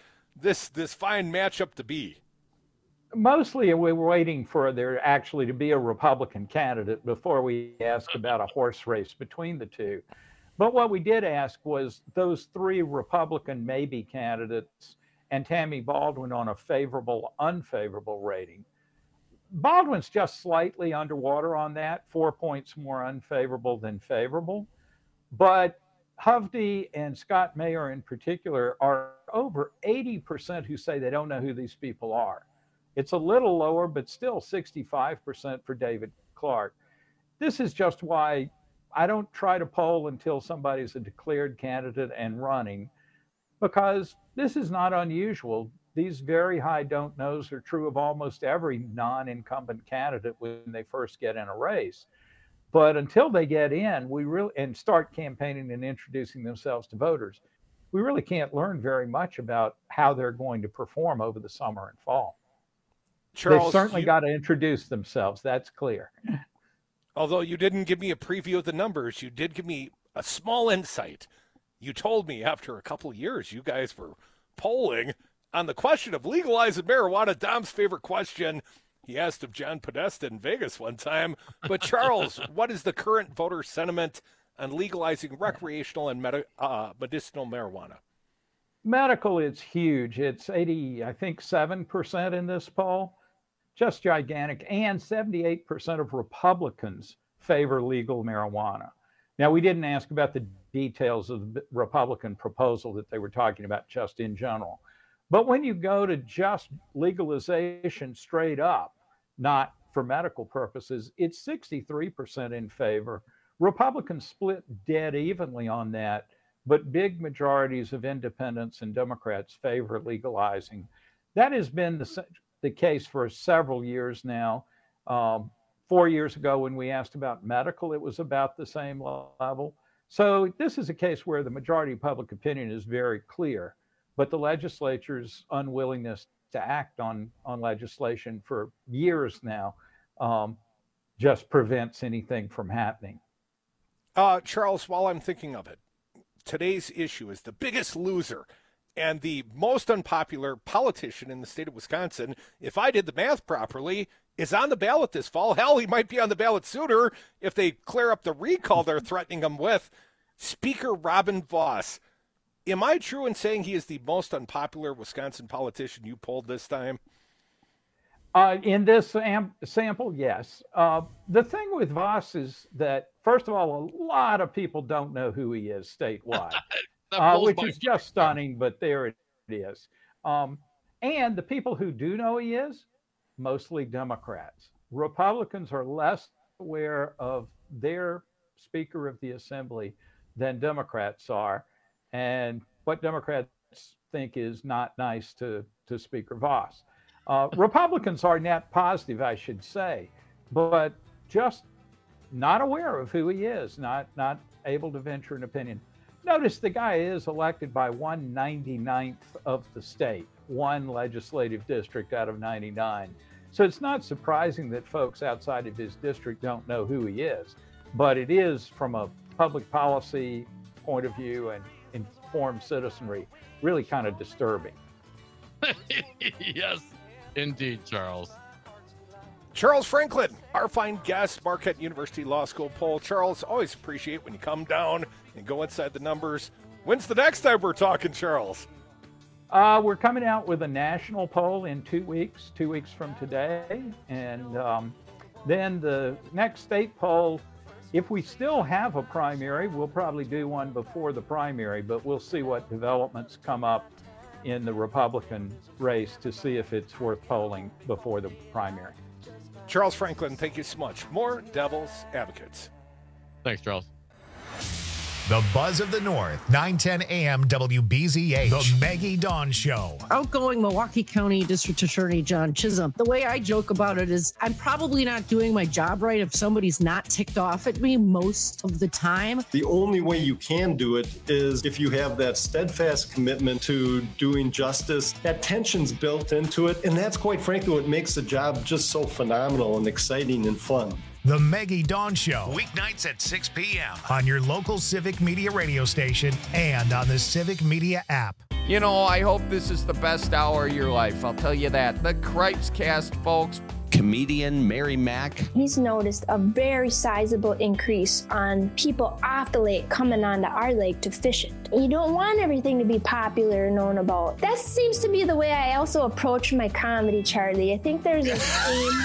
fine matchup to be? Mostly we were waiting for there actually to be a Republican candidate before we asked about a horse race between the two. But what we did ask was those three Republican maybe candidates and Tammy Baldwin on a favorable, unfavorable rating. Baldwin's just slightly underwater on that, 4 points more unfavorable than favorable. But Hovde and Scott Mayer in particular are over 80% who say they don't know who these people are. It's a little lower, but still 65% for David Clark. This is just why I don't try to poll until somebody's a declared candidate and running, because this is not unusual. These very high don't knows are true of almost every non-incumbent candidate when they first get in a race. But until they get in, and start campaigning and introducing themselves to voters, we really can't learn very much about how they're going to perform over the summer and fall. Charles, they've certainly got to introduce themselves. That's clear. Although you didn't give me a preview of the numbers, you did give me a small insight. You told me after a couple of years, you guys were polling on the question of legalizing marijuana. Dom's favorite question. He asked of John Podesta in Vegas one time. But Charles, what is the current voter sentiment on legalizing recreational and medicinal marijuana? Medical, it's huge. It's 7% in this poll. Just gigantic. And 78% of Republicans favor legal marijuana. Now, we didn't ask about the details of the Republican proposal that they were talking about just in general. But when you go to just legalization straight up, not for medical purposes, it's 63% in favor. Republicans split dead evenly on that, but big majorities of independents and Democrats favor legalizing. That has been the case for several years now. 4 years ago, when we asked about medical, it was about the same level. So this is a case where the majority of public opinion is very clear, but the legislature's unwillingness to act on legislation for years now just prevents anything from happening. Charles, while I'm thinking of it, today's issue is the biggest loser and the most unpopular politician in the state of Wisconsin, if I did the math properly, is on the ballot this fall. Hell, he might be on the ballot sooner if they clear up the recall they're threatening him with. Speaker Robin Vos. Am I true in saying he is the most unpopular Wisconsin politician you polled this time? In this sample, yes. The thing with Vos is that, first of all, a lot of people don't know who he is statewide, which is just stunning, but there it is. And the people who do know he is, mostly Democrats. Republicans are less aware of their Speaker of the Assembly than Democrats are, and what Democrats think is not nice to Speaker Vos. Republicans are net positive, I should say, but just not aware of who he is, not able to venture an opinion. Notice the guy is elected by 1/99th of the state, one legislative district out of 99. So it's not surprising that folks outside of his district don't know who he is, but it is, from a public policy point of view and informed citizenry, really kind of disturbing. Yes, indeed, Charles. Charles Franklin, our fine guest, Marquette University Law School poll. Charles, always appreciate when you come down and go inside the numbers. When's the next time we're talking, Charles? We're coming out with a national poll in 2 weeks, 2 weeks from today. And then the next state poll, if we still have a primary, we'll probably do one before the primary, but we'll see what developments come up in the Republican race to see if it's worth polling before the primary. Charles Franklin, thank you so much. More Devil's Advocates. Thanks, Charles. The buzz of the North, 910 AM WBZH. The Maggie Dawn Show. Outgoing Milwaukee County District Attorney John Chisholm. The way I joke about it is I'm probably not doing my job right if somebody's not ticked off at me most of the time. The only way you can do it is if you have that steadfast commitment to doing justice. That tension's built into it, and that's quite frankly what makes the job just so phenomenal and exciting and fun. The Maggie Dawn Show, weeknights at 6 p.m. on your local Civic Media radio station and on the Civic Media app. You know, I hope this is the best hour of your life. I'll tell you that. The Cripes Cast, folks. Comedian Mary Mack. He's noticed a very sizable increase on people off the lake coming onto our lake to fish it. You don't want everything to be popular and known about. That seems to be the way I also approach my comedy, Charlie. I think there's a theme.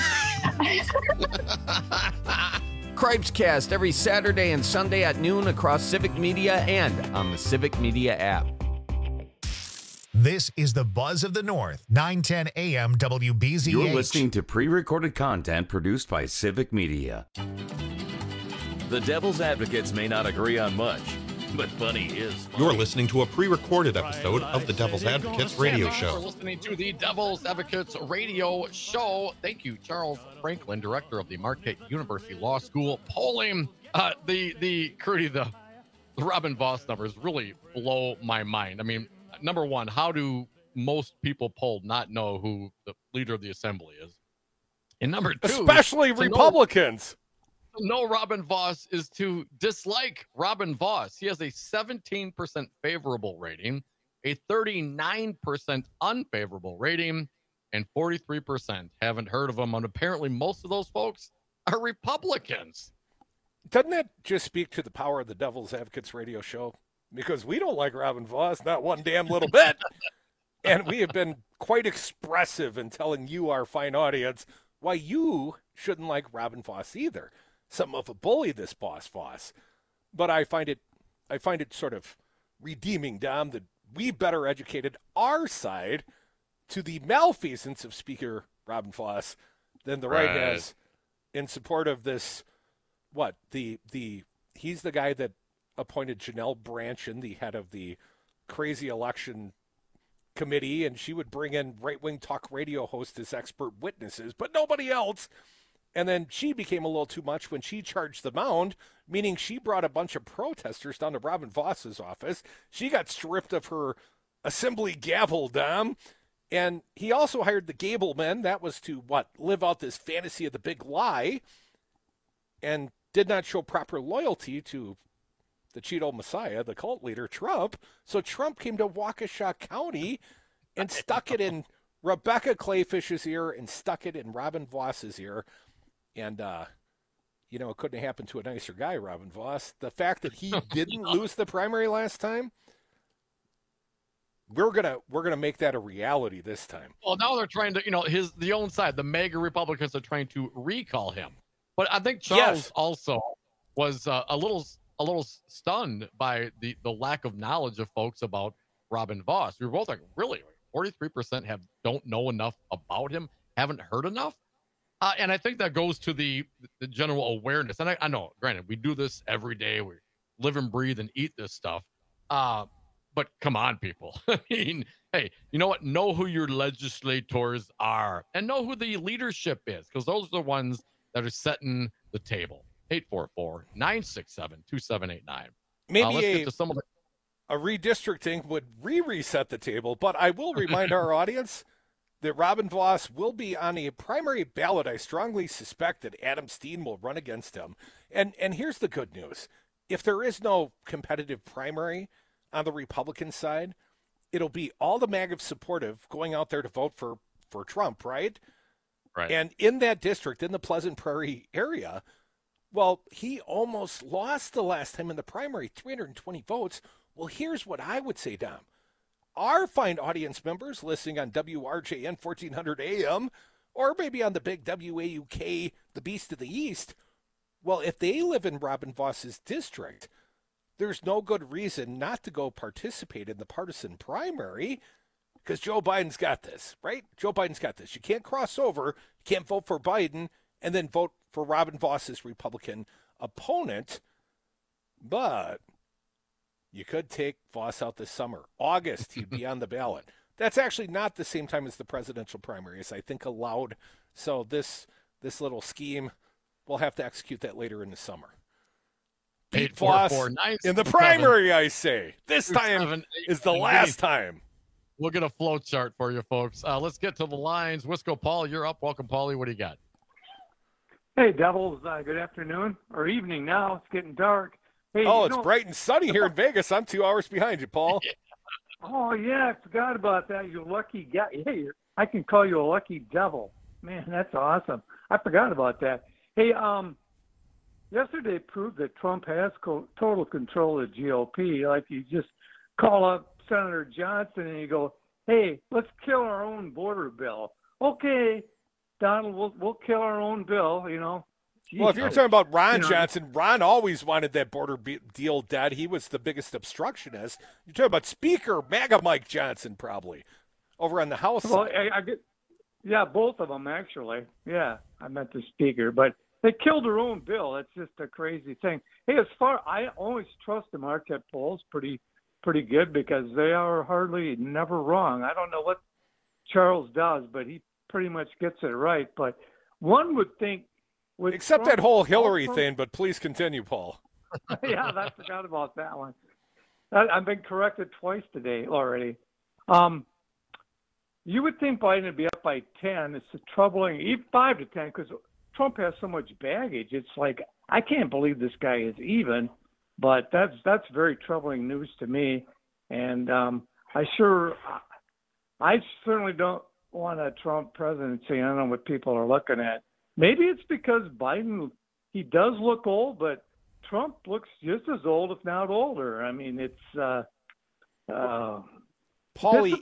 Cripes Cast every Saturday and Sunday at noon across Civic Media and on the Civic Media app. This is the buzz of the North, 910 AM WBZH. You're listening to pre-recorded content produced by Civic Media. The Devil's Advocates may not agree on much, but funny is funny. You're listening to a pre-recorded episode of the Devil's Advocates radio show. We're listening to the Devil's Advocates radio show. Thank you, Charles Franklin, director of the Marquette University Law School. Polling the Robin Vos numbers really blow my mind. I mean, number one, how do most people polled not know who the leader of the assembly is? And number two, especially Republicans. No, Robin Vos is to dislike Robin Vos. He has a 17% favorable rating, a 39% unfavorable rating, and 43% haven't heard of him. And apparently most of those folks are Republicans. Doesn't that just speak to the power of the Devil's Advocates radio show? Because we don't like Robin Vos, not one damn little bit. And we have been quite expressive in telling you, our fine audience, why you shouldn't like Robin Vos either. Some of a bully, this boss Vos. But I find it sort of redeeming, Dom, that we better educated our side to the malfeasance of Speaker Robin Vos than the right has in support of this. He's the guy that appointed Janelle Brandtjen, the head of the crazy election committee, and she would bring in right-wing talk radio hosts as expert witnesses, but nobody else. And then she became a little too much when she charged the mound, meaning she brought a bunch of protesters down to Robin Vos's office. She got stripped of her assembly gavel, Dom. And he also hired the Gablemen. That was to, live out this fantasy of the big lie, and did not show proper loyalty to the Cheeto Messiah, the cult leader, Trump. So Trump came to Waukesha County and stuck it in Rebecca Clayfish's ear and stuck it in Robin Vos's ear. And, it couldn't happen to a nicer guy, Robin Vos. The fact that he didn't lose the primary last time, we're gonna make that a reality this time. Well, now they're trying to, the own side, the MAGA Republicans are trying to recall him. But I think Charles also was a little stunned by the lack of knowledge of folks about Robin Vos. We were both like, really? 43% don't know enough about him, haven't heard enough? And I think that goes to the general awareness. And I know, granted, we do this every day. We live and breathe and eat this stuff. But come on, people. I mean, hey, you know what? Know who your legislators are and know who the leadership is, because those are the ones that are setting the table. 844-967-2789. Maybe a redistricting would reset the table, but I will remind our audience that Robin Vos will be on a primary ballot. I strongly suspect that Adam Steen will run against him. And here's the good news. If there is no competitive primary on the Republican side, it'll be all the MAGA supportive going out there to vote for Trump, right? Right. And in that district, in the Pleasant Prairie area, well, he almost lost the last time in the primary, 320 votes. Well, here's what I would say, Dom. Our fine audience members listening on WRJN 1400 AM or maybe on the big WAUK, the Beast of the East, well, if they live in Robin Vos's district, there's no good reason not to go participate in the partisan primary because Joe Biden's got this, right? Joe Biden's got this. You can't cross over, you can't vote for Biden and then vote for Robin Vos's Republican opponent. But you could take Vos out this summer. August, he'd be on the ballot. That's actually not the same time as the presidential primaries, I think, allowed. So this little scheme, we'll have to execute that later in the summer. Beat Vos in the primary, I say. This time is the last time. We'll get a flow chart for you, folks. Let's get to the lines. Wisco Paul, you're up. Welcome, Paulie. What do you got? Hey, Devils. Good afternoon or evening now. It's getting dark. Hey, it's bright and sunny here in Vegas. I'm 2 hours behind you, Paul. Oh, yeah. I forgot about that. You lucky guy. Hey, I can call you a lucky devil. Man, that's awesome. I forgot about that. Hey, yesterday proved that Trump has total control of the GOP. Like, you just call up Senator Johnson and you go, hey, let's kill our own border bill. Okay, Donald, we'll kill our own bill, Jeez, well, if you're talking about Ron Johnson, Ron always wanted that border deal dead. He was the biggest obstructionist. You're talking about Speaker MAGA Mike Johnson, probably, over on the House well, side. Yeah, both of them, actually. Yeah, I meant the Speaker. But they killed their own bill. It's just a crazy thing. Hey, I always trust the Marquette polls pretty good because they are hardly never wrong. I don't know what Charles does, but he pretty much gets it right. But one would think, except Trump, that whole Hillary thing. But please continue, Paul. Yeah, I forgot about that one. I've been corrected twice today already. You would think Biden would be up by 10. It's troubling, even 5 to 10, because Trump has so much baggage. It's like, I can't believe this guy is even. But that's very troubling news to me, and I certainly don't want a Trump presidency. I don't know what people are looking at. Maybe it's because Biden, he does look old, but Trump looks just as old, if not older. I mean, it's Paulie,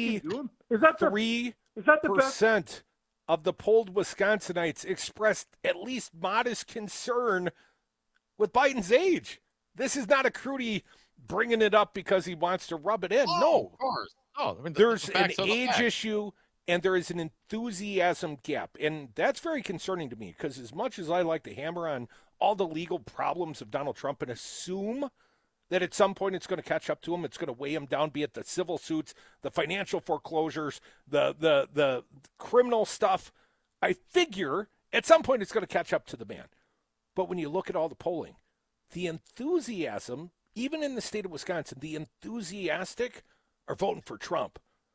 83% of the polled Wisconsinites expressed at least modest concern with Biden's age. This is not a Crudy bringing it up because he wants to rub it in. No. Of course. Oh, I mean, there's an age issue and there is an enthusiasm gap. And that's very concerning to me because as much as I like to hammer on all the legal problems of Donald Trump and assume that at some point it's going to catch up to him, it's going to weigh him down, be it the civil suits, the financial foreclosures, the criminal stuff, I figure at some point it's going to catch up to the man. But when you look at all the polling, the enthusiasm, even in the state of Wisconsin, the enthusiastic are voting for Trump.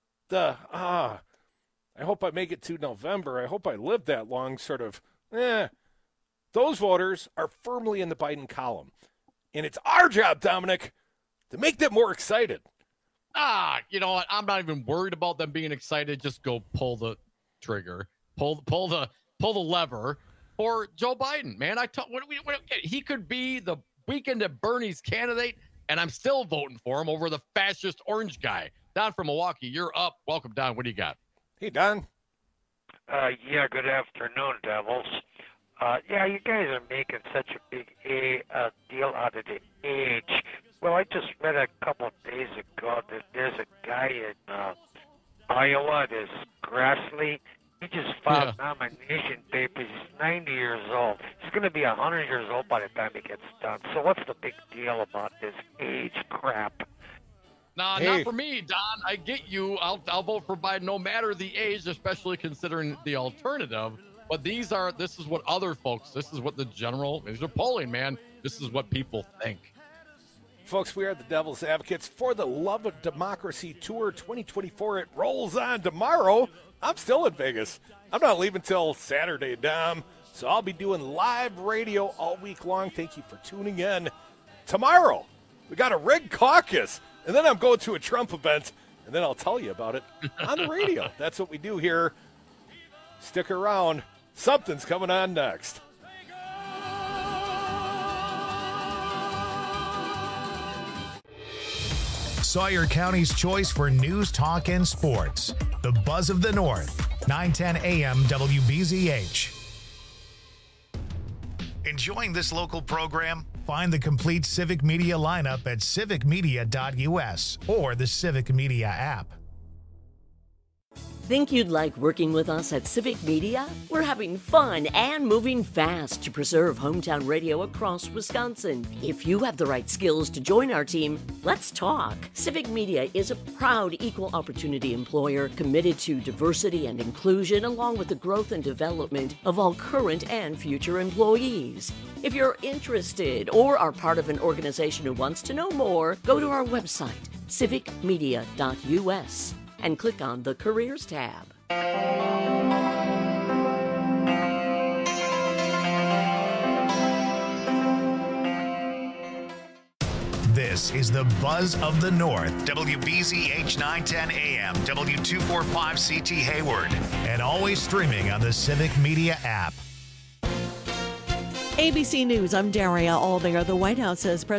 I hope I make it to November. I hope I live that long sort of, those voters are firmly in the Biden column. And it's our job, Dominic, to make them more excited. You know what? I'm not even worried about them being excited. Just go pull the trigger, pull the lever. For Joe Biden, man, he could be the Weekend at Bernie's candidate, and I'm still voting for him over the fascist orange guy. Don from Milwaukee, you're up. Welcome, Don. What do you got? Hey, Don. Yeah, good afternoon, Devils. You guys are making such a big deal out of the age. Well, I just read a couple of days ago that there's a guy in Iowa, this Grassley. He just filed nomination papers. He's 90 years old. He's going to be 100 years old by the time he gets done. So what's the big deal about this age crap? Nah, not for me, Don. I get you. I'll vote for Biden no matter the age, especially considering the alternative. But this is what other folks, these are polling, man. This is what people think. Folks, we are the Devil's Advocates for the Love of Democracy Tour 2024. It rolls on tomorrow. I'm still in Vegas. I'm not leaving till Saturday, Dom. So I'll be doing live radio all week long. Thank you for tuning in. Tomorrow, we got a rig caucus. And then I'm going to a Trump event. And then I'll tell you about it on the radio. That's what we do here. Stick around. Something's coming on next. Sawyer County's choice for news, talk, and sports. The Buzz of the North, 910 AM WBZH. Enjoying this local program? Find the complete Civic Media lineup at civicmedia.us or the Civic Media app. Think you'd like working with us at Civic Media? We're having fun and moving fast to preserve hometown radio across Wisconsin. If you have the right skills to join our team, let's talk. Civic Media is a proud equal opportunity employer committed to diversity and inclusion, along with the growth and development of all current and future employees. If you're interested or are part of an organization who wants to know more, go to our website, civicmedia.us. and click on the Careers tab. This is the Buzz of the North, WBZH 910 AM, W245CT Hayward, and always streaming on the Civic Media app. ABC News, I'm Daria Aldinger. The White House says